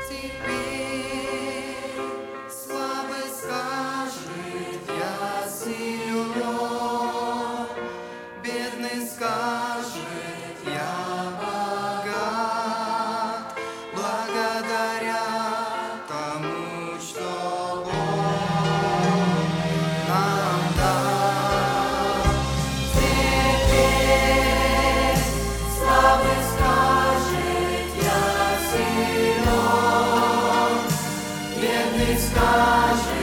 Теперь слабый скажет: я силен, бедный скажет: я богат, благодаря тому, что Бог нам дал. Теперь слабый скажет: я силен, бедный скажет: